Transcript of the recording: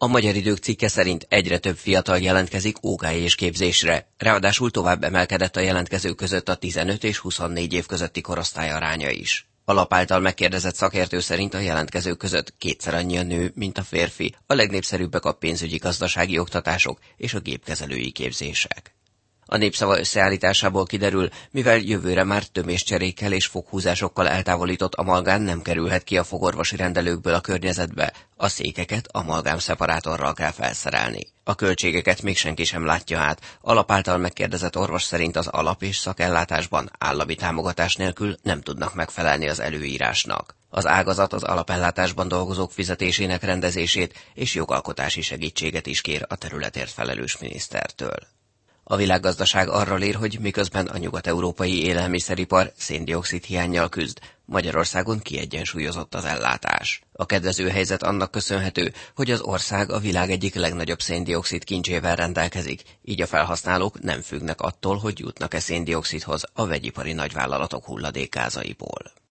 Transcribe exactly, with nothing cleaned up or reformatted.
A Magyar Idők cikke szerint egyre több fiatal jelentkezik ó ká és képzésre, ráadásul tovább emelkedett a jelentkezők között a tizenöt és huszonnégy év közötti korosztály aránya is. A lap által megkérdezett szakértő szerint a jelentkezők között kétszer annyi a nő, mint a férfi, a legnépszerűbbek a pénzügyi gazdasági oktatások és a gépkezelői képzések. A Népszava összeállításából kiderül, mivel jövőre már töméscserékkel és foghúzásokkal eltávolított amalgám nem kerülhet ki a fogorvosi rendelőkből a környezetbe, a székeket amalgám szeparátorral kell felszerelni. A költségeket még senki sem látja át, a lap által megkérdezett orvos szerint az alap- és szakellátásban állami támogatás nélkül nem tudnak megfelelni az előírásnak. Az ágazat az alapellátásban dolgozók fizetésének rendezését és jogalkotási segítséget is kér a területért felelős minisztertől. A világgazdaság arra lér, hogy miközben a nyugat-európai élelmiszeripar szén-dioxid hiánnyal küzd, Magyarországon kiegyensúlyozott az ellátás. A kedvező helyzet annak köszönhető, hogy az ország a világ egyik legnagyobb szén-dioxid kincsével rendelkezik, így a felhasználók nem függnek attól, hogy jutnak-e szén-dioxidhoz a vegyipari nagyvállalatok hulladékgázaiból.